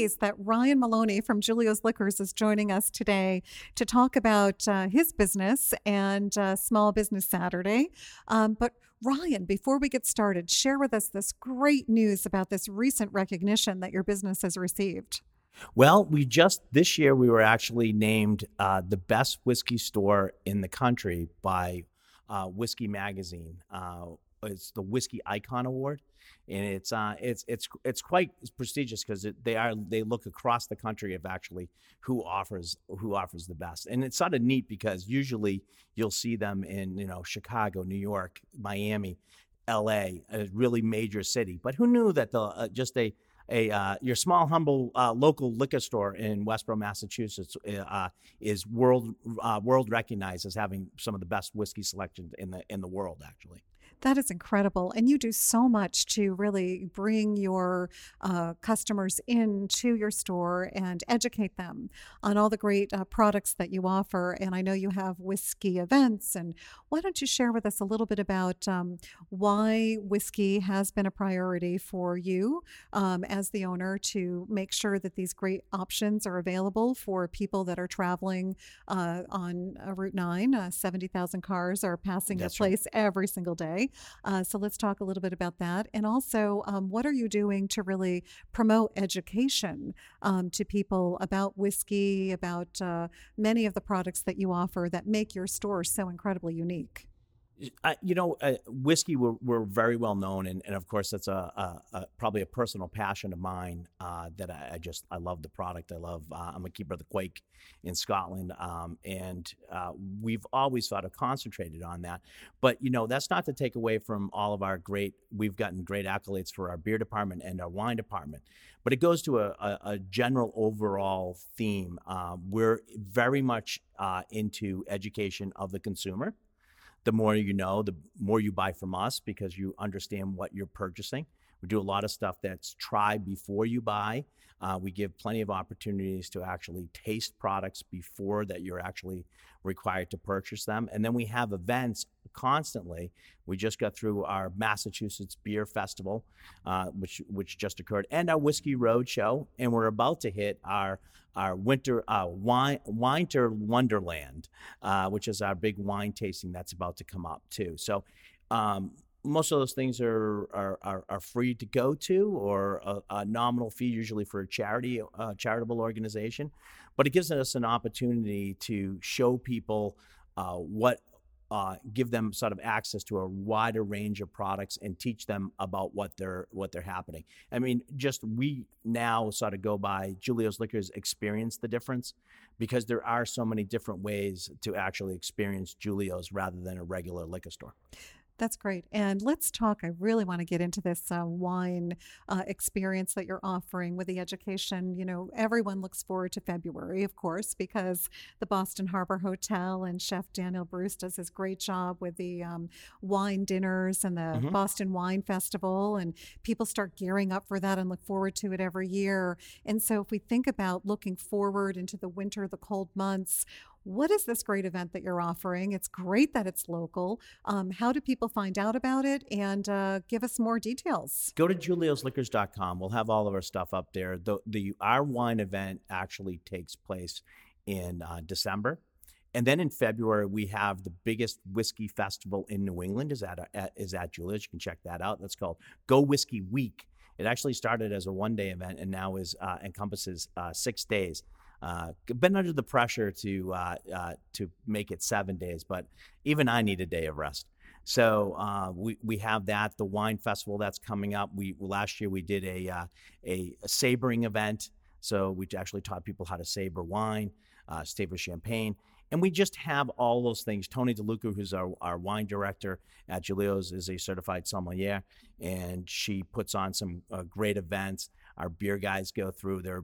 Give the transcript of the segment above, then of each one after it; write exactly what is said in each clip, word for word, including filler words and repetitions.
pleased that Ryan Maloney from Giulio's Liquors is joining us today to talk about uh, his business and uh, Small Business Saturday. Um, but Ryan, before we get started, share with us this great news about this recent recognition that your business has received. Well, we just, this year, we were actually named uh, the best whiskey store in the country by uh, Whiskey Magazine. Uh, it's the Whiskey Icon Award. And it's uh, it's it's it's quite prestigious because it, they are they look across the country of actually who offers who offers the best, and it's sort of neat because usually you'll see them in you know Chicago, New York, Miami, L A, a really major city. But who knew that the uh, just a a uh, your small humble uh, local liquor store in Westborough, Massachusetts, uh, is world uh, world recognized as having some of the best whiskey selections in the in the world, actually. That is incredible. And you do so much to really bring your uh, customers into your store and educate them on all the great uh, products that you offer. And I know you have whiskey events. And why don't you share with us a little bit about um, why whiskey has been a priority for you um, as the owner to make sure that these great options are available for people that are traveling uh, on uh, Route nine. Uh, seventy thousand cars are passing That's the place right. every single day. Uh, so let's talk a little bit about that. And also, um, what are you doing to really promote education um, to people about whiskey, about uh, many of the products that you offer that make your store so incredibly unique? Uh, you know, uh, whiskey, we're, we're very well known, and, and of course, that's a, a, a probably a personal passion of mine. Uh, that I, I just I love the product. I love. Uh, I'm a keeper of the Quake in Scotland, um, and uh, we've always sort of concentrated on that. But you know, that's not to take away from all of our great. We've gotten great accolades for our beer department and our wine department. But it goes to a, a, a general overall theme. Uh, we're very much uh, into education of the consumer. The more you know, the more you buy from us because you understand what you're purchasing. We do a lot of stuff that's try before you buy. Uh, we give plenty of opportunities to actually taste products before that you're actually required to purchase them. And then we have events constantly. We just got through our Massachusetts Beer Festival, uh, which which just occurred, and our Whiskey Road Show, and we're about to hit our our winter uh, wine winter wonderland, uh, which is our big wine tasting that's about to come up too. So. Um, Most of those things are are, are, are free to go to, or a, a nominal fee, usually for a charity, uh, charitable organization. But it gives us an opportunity to show people uh, what, uh, give them sort of access to a wider range of products and teach them about what they're what they're happening. I mean, just we now sort of go by Giulio's Liquors experience the difference, because there are so many different ways to actually experience Giulio's rather than a regular liquor store. That's great. And let's talk. I really want to get into this uh, wine uh, experience that you're offering with the education. You know, everyone looks forward to February, of course, because the Boston Harbor Hotel and Chef Daniel Bruce does his great job with the um, wine dinners and the Mm-hmm. Boston Wine Festival. And people start gearing up for that and look forward to it every year. And so if we think about looking forward into the winter, the cold months, what is this great event that you're offering? It's great that it's local. Um, how do people find out about it? And uh, give us more details. Go to Giulios Liquors dot com. We'll have all of our stuff up there. The, the Our wine event actually takes place in uh, December. And then in February, we have the biggest whiskey festival in New England is at, at is at Giulios. You can check that out. That's called Go Whiskey Week. It actually started as a one-day event and now is uh, encompasses uh, six days. Uh, been under the pressure to uh, uh, to make it seven days, but even I need a day of rest. So uh, we we have that. The wine festival that's coming up. We last year we did a uh, a, a sabering event. So we actually taught people how to saber wine, uh, saber champagne. And we just have all those things. Tony DeLuca, who's our, our wine director at Giulio's, is a certified sommelier, and she puts on some uh, great events. Our beer guys go through. They're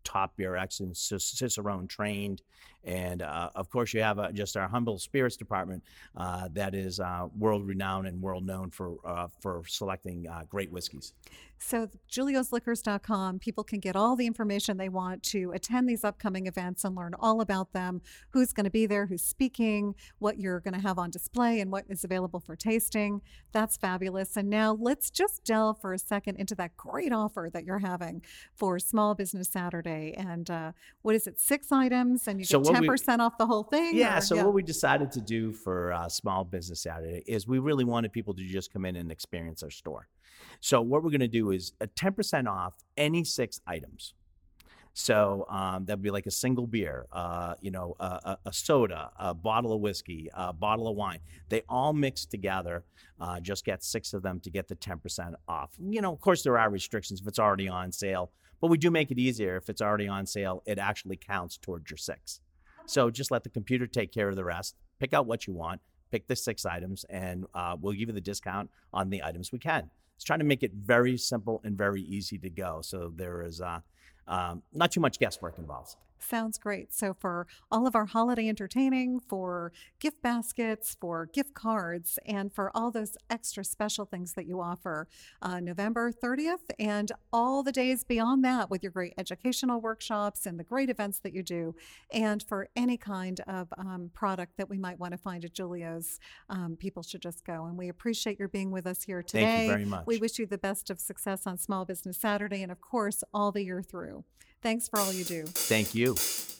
top beer excellence, Cicerone trained. And uh, of course, you have uh, just our humble spirits department uh, that is uh, world renowned and world known for uh, for selecting uh, great whiskeys. So, Giulio's Liquors dot com, people can get all the information they want to attend these upcoming events and learn all about them, who's going to be there, who's speaking, what you're going to have on display, and what is available for tasting. That's fabulous. And now let's just delve for a second into that great offer that you're having for Small Business Saturday. And uh, what is it, six items, and you So get what ten we- percent off the whole thing? Yeah, or- so what we decided to do for uh, Small Business Saturday is we really wanted people to just come in and experience our store. So what we're going to do is a ten percent off any six items. So um, that'd be like a single beer, uh, you know, a, a, a soda, a bottle of whiskey, a bottle of wine. They all mix together. Uh, just get six of them to get the ten percent off. You know, of course, there are restrictions if it's already on sale, but we do make it easier. If it's already on sale, it actually counts towards your six. So just let the computer take care of the rest. Pick out what you want. Pick the six items, and uh, we'll give you the discount on the items we can. It's trying to make it very simple and very easy to go. So there is uh, um, not too much guesswork involved. Sounds great. So for all of our holiday entertaining, for gift baskets, for gift cards, and for all those extra special things that you offer, uh, November thirtieth and all the days beyond that with your great educational workshops and the great events that you do, and for any kind of um, product that we might want to find at Giulio's, um, people should just go. And we appreciate your being with us here today. Thank you very much. We wish you the best of success on Small Business Saturday and, of course, all the year through. Thanks for all you do. Thank you.